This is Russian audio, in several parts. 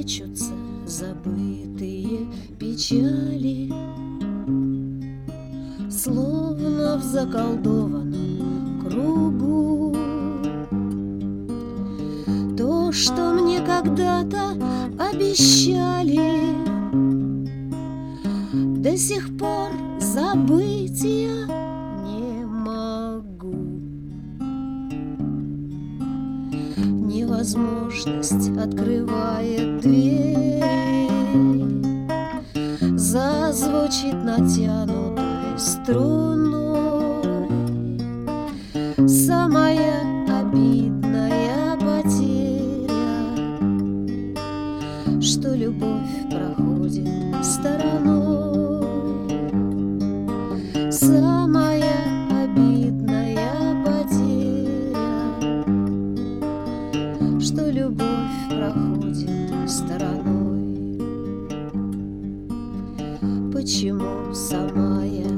мечутся забытые печали, словно в заколдованном кругу. То, что мне когда-то обещали, до сих пор забыть я не могу. Невозможность открывает дверь, зазвучит натянутой струной. Самая обидная потеря, что любовь проходит стороной. Самая обидная потеря, что любовь проходит стороной. Почему сама я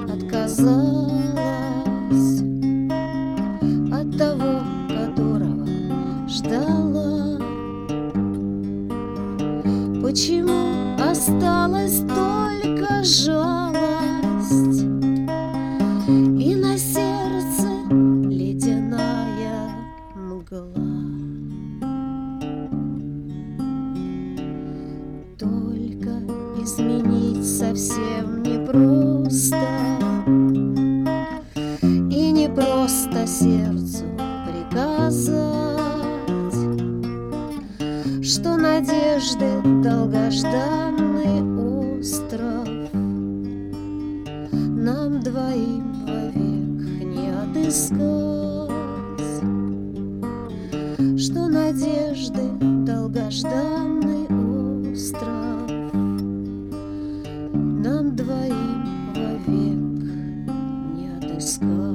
отказалась от того, которого ждала? Почему осталась только жалость и на сердце ледяная мгла? Только изменить совсем непросто, и не просто сердцу приказать, что надежды долгожданный остров нам двоим вовек не отыскать, что надежды долгожданный остров нам двоим вовек не отыскать.